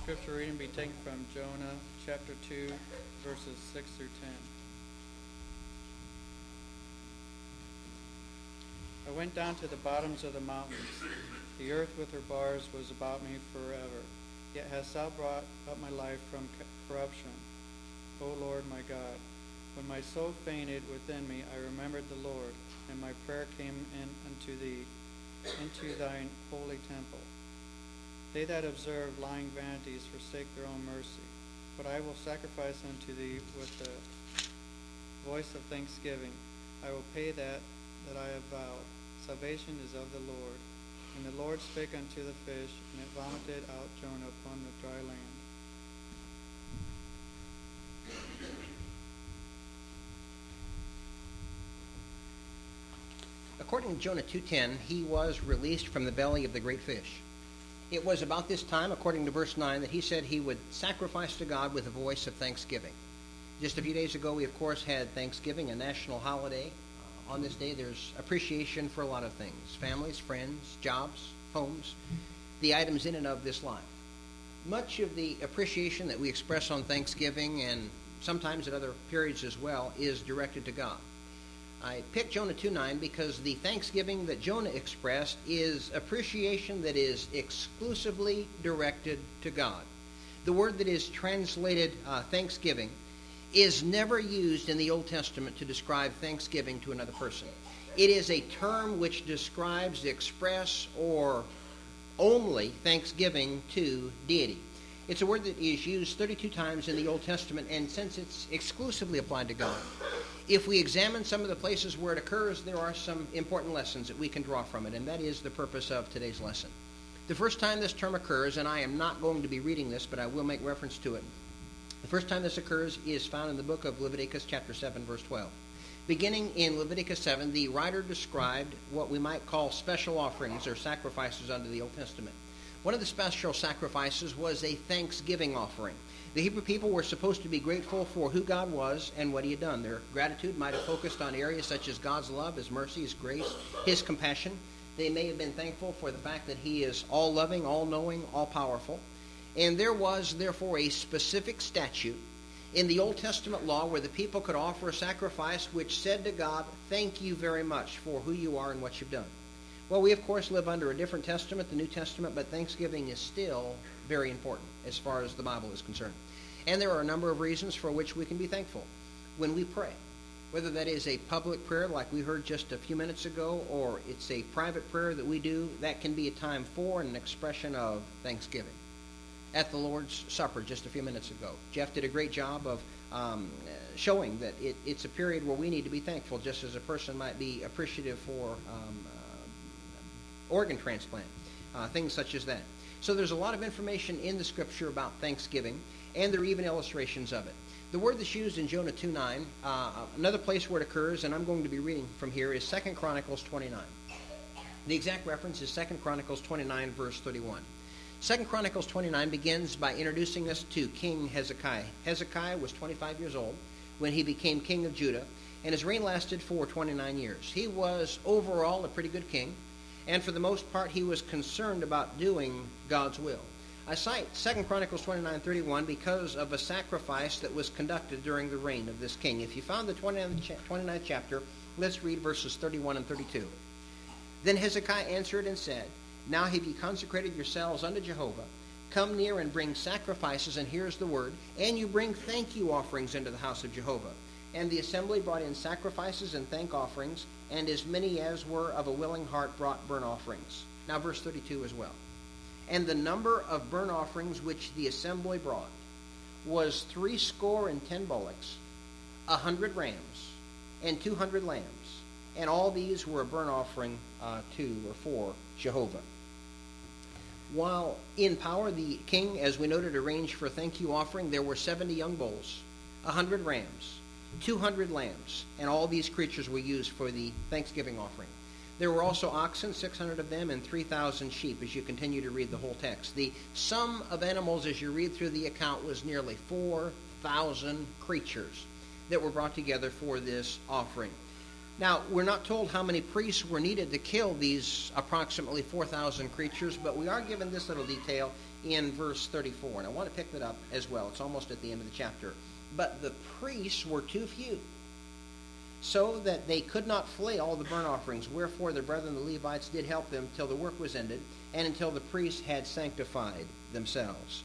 Scripture reading be taken from Jonah chapter 2, verses 6 through 10. I went down to the bottoms of the mountains. The earth with her bars was about me forever. Yet hast thou brought up my life from corruption, O Lord my God. When my soul fainted within me, I remembered the Lord, and my prayer came in unto thee, into thine holy temple. They that observe lying vanities forsake their own mercy. But I will sacrifice unto thee with the voice of thanksgiving. I will pay that I have vowed. Salvation is of the Lord. And the Lord spake unto the fish, and it vomited out Jonah upon the dry land. According to Jonah 2:10, he was released from the belly of the great fish. It was about this time, according to verse 9, that he said he would sacrifice to God with a voice of thanksgiving. Just a few days ago, we, of course, had Thanksgiving, a national holiday. On this day, there's appreciation for a lot of things: families, friends, jobs, homes, the items in and of this life. Much of the appreciation that we express on Thanksgiving, and sometimes at other periods as well, is directed to God. I picked Jonah 2:9 because the thanksgiving that Jonah expressed is appreciation that is exclusively directed to God. The word that is translated thanksgiving is never used in the Old Testament to describe thanksgiving to another person. It is a term which describes, express, or only thanksgiving to deity. It's a word that is used 32 times in the Old Testament, and since it's exclusively applied to God, if we examine some of the places where it occurs, there are some important lessons that we can draw from it, and that is the purpose of today's lesson. The first time this term occurs, and I am not going to be reading this, but I will make reference to it. The first time this occurs is found in the book of Leviticus chapter 7, verse 12. Beginning in Leviticus 7, the writer described what we might call special offerings or sacrifices under the Old Testament. One of the special sacrifices was a thanksgiving offering. The Hebrew people were supposed to be grateful for who God was and what he had done. Their gratitude might have focused on areas such as God's love, his mercy, his grace, his compassion. They may have been thankful for the fact that he is all-loving, all-knowing, all-powerful. And there was, therefore, a specific statute in the Old Testament law where the people could offer a sacrifice which said to God, "Thank you very much for who you are and what you've done." Well, we, of course, live under a different testament, the New Testament, but Thanksgiving is still very important as far as the Bible is concerned. And there are a number of reasons for which we can be thankful when we pray, whether that is a public prayer like we heard just a few minutes ago, or it's a private prayer that we do. That can be a time for and an expression of thanksgiving. At the Lord's Supper just a few minutes ago, Jeff did a great job of showing that it's a period where we need to be thankful, just as a person might be appreciative for organ transplant, things such as that. So there's a lot of information in the Scripture about thanksgiving, and there are even illustrations of it. The word that's used in Jonah 2:9, another place where it occurs, and I'm going to be reading from here, is 2 Chronicles 29. The exact reference is 2 Chronicles 29, verse 31. 2 Chronicles 29 begins by introducing us to King Hezekiah. Hezekiah was 25 years old when he became king of Judah, and his reign lasted for 29 years. He was overall a pretty good king, and for the most part, he was concerned about doing God's will. I cite 2 Chronicles 29:31 because of a sacrifice that was conducted during the reign of this king. If you found the 29th chapter, let's read verses 31 and 32. Then Hezekiah answered and said, "Now have ye consecrated yourselves unto Jehovah. Come near and bring sacrifices," and here's the word, "and you bring thank you offerings into the house of Jehovah." And the assembly brought in sacrifices and thank offerings, and as many as were of a willing heart brought burnt offerings. Now verse 32 as well. And the number of burnt offerings which the assembly brought was 70 bullocks, 100 rams, and 200 lambs. And all these were a burnt offering to or for Jehovah. While in power, the king, as we noted, arranged for a thank you offering. There were 70 young bulls, 100 rams, 200 lambs, and all these creatures were used for the thanksgiving offering. There were also oxen, 600 of them, and 3,000 sheep, as you continue to read the whole text. The sum of animals, as you read through the account, was nearly 4,000 creatures that were brought together for this offering. Now, we're not told how many priests were needed to kill these approximately 4,000 creatures, but we are given this little detail in verse 34. And I want to pick that up as well. It's almost at the end of the chapter. But the priests were too few, so that they could not flay all the burnt offerings. Wherefore their brethren the Levites did help them till the work was ended, and until the priests had sanctified themselves.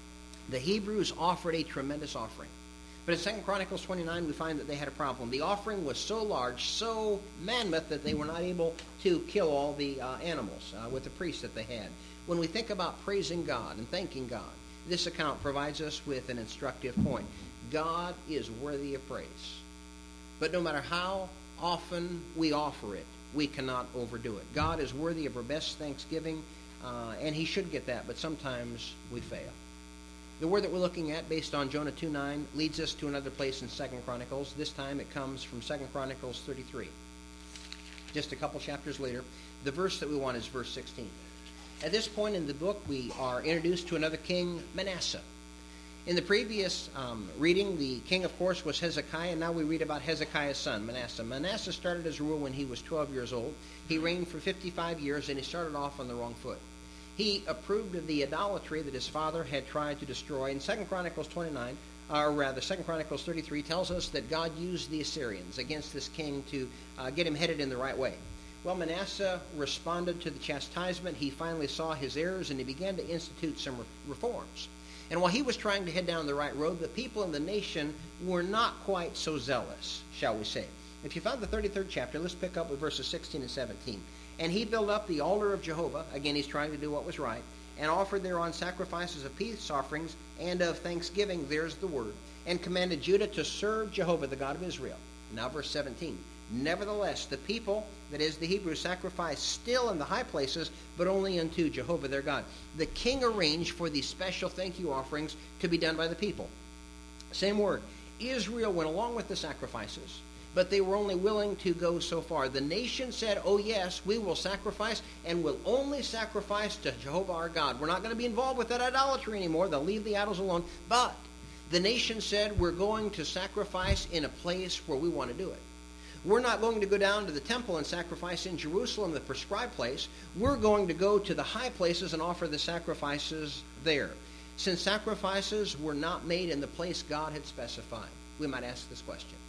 The Hebrews offered a tremendous offering. But in 2 Chronicles 29, we find that they had a problem. The offering was so large, so mammoth, that they were not able to kill all the animals with the priests that they had. When we think about praising God and thanking God, this account provides us with an instructive point. God is worthy of praise. But no matter how often we offer it, we cannot overdo it. God is worthy of our best thanksgiving, and he should get that, but sometimes we fail. The word that we're looking at, based on Jonah 2:9, leads us to another place in 2 Chronicles. This time it comes from 2 Chronicles 33. Just a couple chapters later, the verse that we want is verse 16. At this point in the book, we are introduced to another king, Manasseh. In the previous reading, the king, of course, was Hezekiah, and now we read about Hezekiah's son, Manasseh. Manasseh started his rule when he was 12 years old. He reigned for 55 years, and he started off on the wrong foot. He approved of the idolatry that his father had tried to destroy. In 2 Chronicles 29, or rather 2 Chronicles 33, tells us that God used the Assyrians against this king to get him headed in the right way. Well, Manasseh responded to the chastisement. He finally saw his errors, and he began to institute some reforms. And while he was trying to head down the right road, the people in the nation were not quite so zealous, shall we say. If you found the 33rd chapter, let's pick up with verses 16 and 17. And he built up the altar of Jehovah. Again, he's trying to do what was right. And offered thereon sacrifices of peace offerings and of thanksgiving. There's the word. And commanded Judah to serve Jehovah, the God of Israel. Now verse 17. Nevertheless, the people, that is the Hebrews, sacrificed still in the high places, but only unto Jehovah their God. The king arranged for these special thank you offerings to be done by the people. Same word. Israel went along with the sacrifices, but they were only willing to go so far. The nation said, oh yes, we will sacrifice, and will only sacrifice to Jehovah our God. We're not going to be involved with that idolatry anymore. They'll leave the idols alone. But the nation said, we're going to sacrifice in a place where we want to do it. We're not going to go down to the temple and sacrifice in Jerusalem, the prescribed place. We're going to go to the high places and offer the sacrifices there. Since sacrifices were not made in the place God had specified, we might ask this question.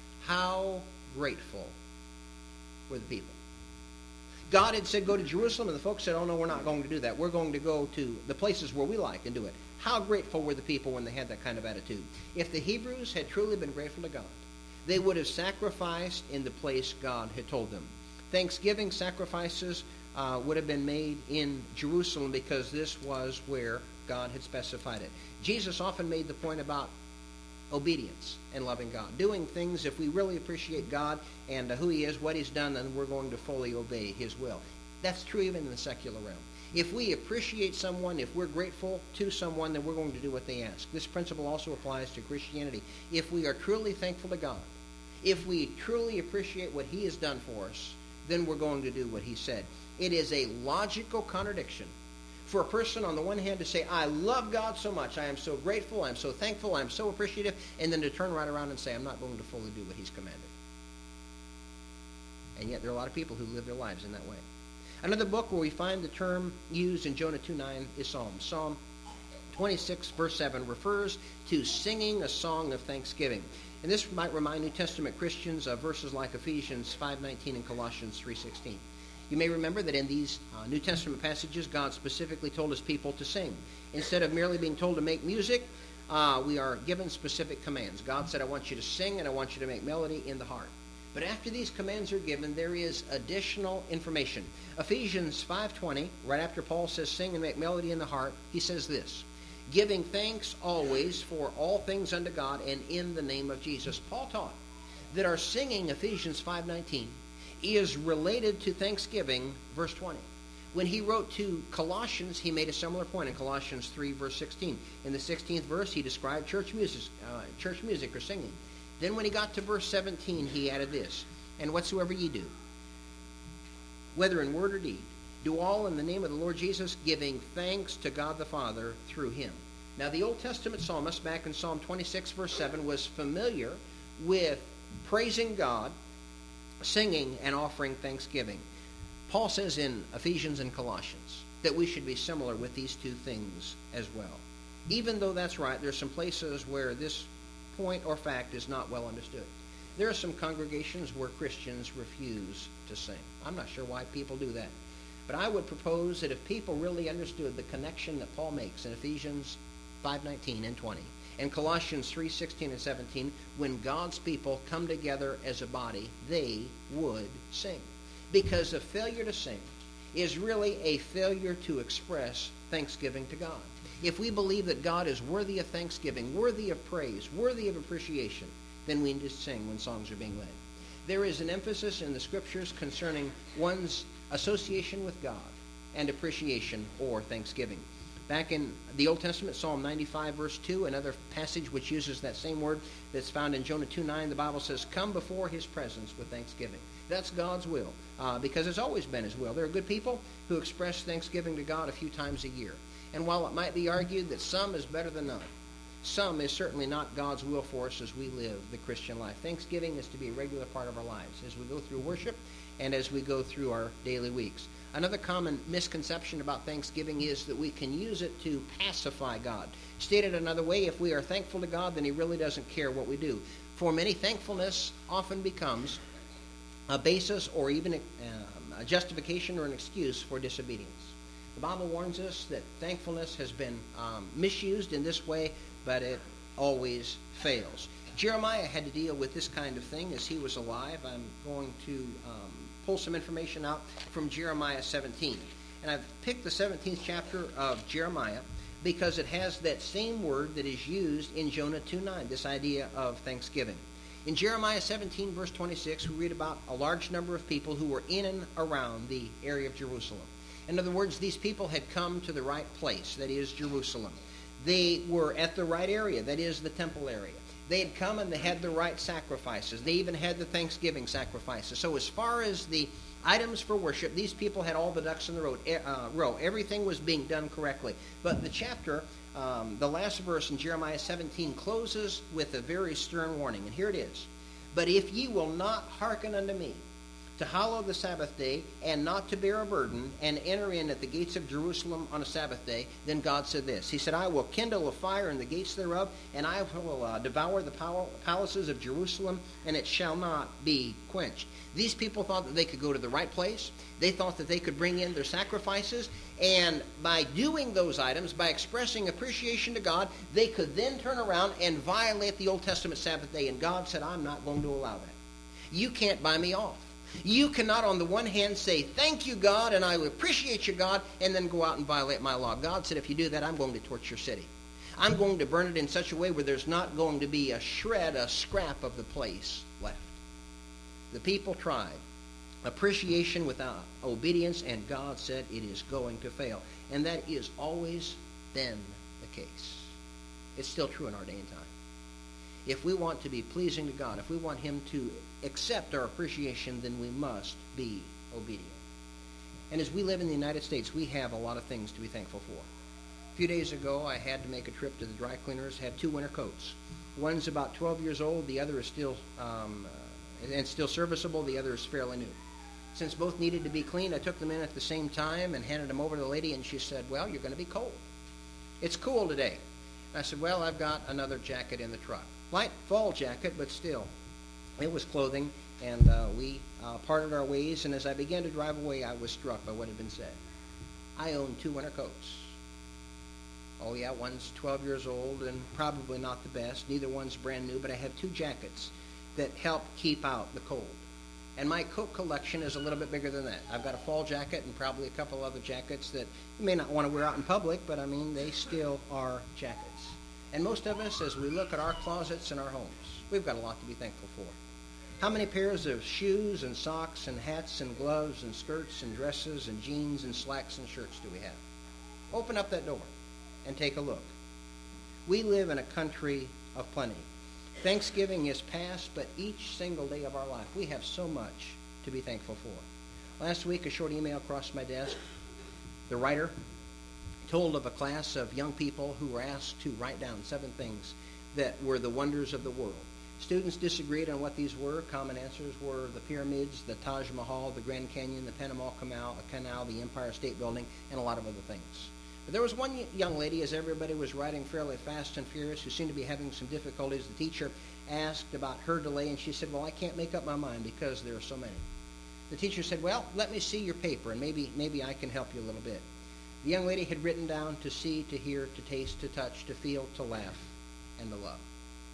How grateful were the people? God had said, go to Jerusalem, and the folks said, oh no, we're not going to do that. We're going to go to the places where we like and do it. How grateful were the people when they had that kind of attitude? If the Hebrews had truly been grateful to God, they would have sacrificed in the place God had told them. Thanksgiving sacrifices would have been made in Jerusalem because this was where God had specified it. Jesus often made the point about obedience and loving God. Doing things, if we really appreciate God and who he is, what he's done, then we're going to fully obey his will. That's true even in the secular realm. If we appreciate someone, if we're grateful to someone, then we're going to do what they ask. This principle also applies to Christianity. If we are truly thankful to God, if we truly appreciate what he has done for us, then we're going to do what he said. It is a logical contradiction for a person on the one hand to say, I love God so much, I am so grateful, I'm so thankful, I'm so appreciative, and then to turn right around and say, I'm not going to fully do what he's commanded. And yet there are a lot of people who live their lives in that way. Another book where we find the term used in Jonah 2:9 is Psalms. Psalm 26, verse 7 refers to singing a song of thanksgiving. And this might remind New Testament Christians of verses like Ephesians 5:19 and Colossians 3:16. You may remember that in these New Testament passages, God specifically told his people to sing. Instead of merely being told to make music, we are given specific commands. God said, I want you to sing and I want you to make melody in the heart. But after these commands are given, there is additional information. Ephesians 5:20, right after Paul says sing and make melody in the heart, he says this, giving thanks always for all things unto God and in the name of Jesus. Paul taught that our singing, Ephesians 5:19, is related to thanksgiving, verse 20. When he wrote to Colossians, he made a similar point in Colossians 3, verse 16. In the 16th verse, he described church music or singing. Then when he got to verse 17, he added this, and whatsoever ye do, whether in word or deed, do all in the name of the Lord Jesus, giving thanks to God the Father through him. Now the Old Testament psalmist back in Psalm 26, verse 7, was familiar with praising God singing and offering thanksgiving. Paul says in Ephesians and Colossians that we should be similar with these two things as well. Even though that's right, there are some places where this point or fact is not well understood. There are some congregations where Christians refuse to sing. I'm not sure why people do that. But I would propose that if people really understood the connection that Paul makes in Ephesians 5:19 and 20, and Colossians 3:16 and 17, when God's people come together as a body, they would sing. Because a failure to sing is really a failure to express thanksgiving to God. If we believe that God is worthy of thanksgiving, worthy of praise, worthy of appreciation, then we need to sing when songs are being led. There is an emphasis in the Scriptures concerning one's association with God and appreciation or thanksgiving. Back in the Old Testament, Psalm 95, verse 2, another passage which uses that same word that's found in Jonah 2:9, the Bible says, come before his presence with thanksgiving. That's God's will, because it's always been his will. There are good people who express thanksgiving to God a few times a year. And while it might be argued that some is better than none, some is certainly not God's will for us as we live the Christian life. Thanksgiving is to be a regular part of our lives as we go through worship and as we go through our daily weeks. Another common misconception about Thanksgiving is that we can use it to pacify God. Stated another way, if we are thankful to God, then he really doesn't care what we do. For many, thankfulness often becomes a basis or even a justification or an excuse for disobedience. The Bible warns us that thankfulness has been misused in this way, but it always fails. Jeremiah had to deal with this kind of thing as he was alive. I'm going to pull some information out from Jeremiah 17. And I've picked the 17th chapter of Jeremiah because it has that same word that is used in Jonah 2:9, this idea of thanksgiving. In Jeremiah 17, verse 26, we read about a large number of people who were in and around the area of Jerusalem. In other words, these people had come to the right place, that is Jerusalem. They were at the right area, that is the temple area. They had come and they had the right sacrifices. They even had the Thanksgiving sacrifices. So as far as the items for worship, these people had all the ducks in the row. Everything was being done correctly. But the chapter, the last verse in Jeremiah 17, closes with a very stern warning. And here it is. But if ye will not hearken unto me, to hallow the Sabbath day, and not to bear a burden, and enter in at the gates of Jerusalem on a Sabbath day, then God said this. He said, I will kindle a fire in the gates thereof, and I will devour the palaces of Jerusalem, and it shall not be quenched. These people thought that they could go to the right place. They thought that they could bring in their sacrifices, and by doing those items, by expressing appreciation to God, they could then turn around and violate the Old Testament Sabbath day. And God said, I'm not going to allow that. You can't buy me off. You cannot on the one hand say, thank you, God, and I appreciate you, God, and then go out and violate my law. God said, if you do that, I'm going to torch your city. I'm going to burn it in such a way where there's not going to be a shred, a scrap of the place left. The people tried. Appreciation without obedience, and God said it is going to fail. And that is always been the case. It's still true in our day and time. If we want to be pleasing to God, if we want him to accept our appreciation, then we must be obedient. And as we live in the United States, we have a lot of things to be thankful for. A few days ago, I had to make a trip to the dry cleaners, had 2 winter coats. One's about 12 years old, the other is still serviceable, the other is fairly new. Since both needed to be cleaned, I took them in at the same time and handed them over to the lady, and she said, well, you're going to be cold. It's cool today. And I said, well, I've got another jacket in the truck. Light fall jacket, but still. It was clothing, and we parted our ways, and as I began to drive away, I was struck by what had been said. I own 2 winter coats. Oh, yeah, one's 12 years old and probably not the best. Neither one's brand new, but I have 2 jackets that help keep out the cold. And my coat collection is a little bit bigger than that. I've got a fall jacket and probably a couple other jackets that you may not want to wear out in public, but I mean, they still are jackets. And most of us, as we look at our closets and our homes, we've got a lot to be thankful for. How many pairs of shoes and socks and hats and gloves and skirts and dresses and jeans and slacks and shirts do we have? Open up that door and take a look. We live in a country of plenty. Thanksgiving is past, but each single day of our life, we have so much to be thankful for. Last week, a short email crossed my desk. The writer told of a class of young people who were asked to write down 7 things that were the wonders of the world. Students disagreed on what these were. Common answers were the pyramids, the Taj Mahal, the Grand Canyon, the Panama Canal, the Empire State Building, and a lot of other things. But there was one young lady, as everybody was riding fairly fast and furious, who seemed to be having some difficulties. The teacher asked about her delay, and she said, well, I can't make up my mind because there are so many. The teacher said, well, let me see your paper, and maybe I can help you a little bit. The young lady had written down to see, to hear, to taste, to touch, to feel, to laugh, and to love.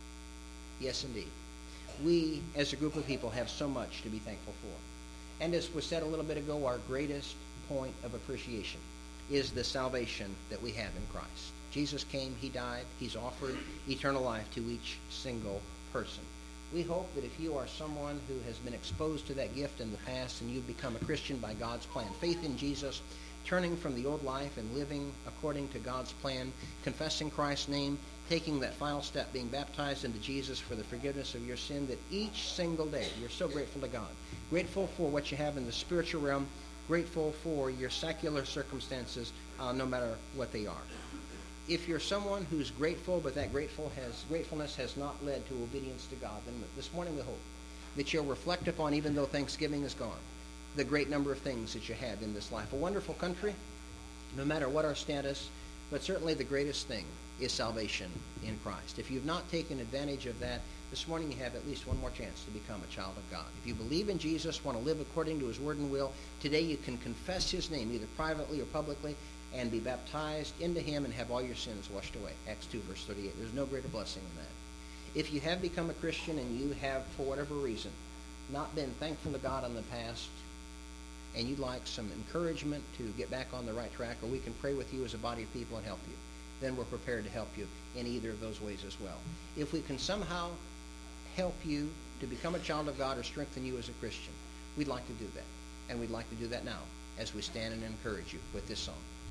Yes, indeed. We, as a group of people, have so much to be thankful for. And as was said a little bit ago, our greatest point of appreciation is the salvation that we have in Christ. Jesus came, he died, he's offered eternal life to each single person. We hope that if you are someone who has been exposed to that gift in the past and you've become a Christian by God's plan, faith in Jesus, turning from the old life and living according to God's plan, confessing Christ's name, taking that final step, being baptized into Jesus for the forgiveness of your sin, that each single day you're so grateful to God. Grateful for what you have in the spiritual realm, grateful for your secular circumstances, no matter what they are. If you're someone who's grateful, but that gratefulness has not led to obedience to God, then this morning we hope that you'll reflect upon, even though Thanksgiving is gone, the great number of things that you have in this life. A wonderful country, no matter what our status, but certainly the greatest thing is salvation in Christ. If you've not taken advantage of that, this morning you have at least one more chance to become a child of God. If you believe in Jesus, want to live according to his word and will, today you can confess his name, either privately or publicly, and be baptized into him and have all your sins washed away. Acts 2, verse 38. There's no greater blessing than that. If you have become a Christian and you have, for whatever reason, not been thankful to God in the past, and you'd like some encouragement to get back on the right track, or we can pray with you as a body of people and help you, then we're prepared to help you in either of those ways as well. If we can somehow help you to become a child of God or strengthen you as a Christian, we'd like to do that. And we'd like to do that now as we stand and encourage you with this song.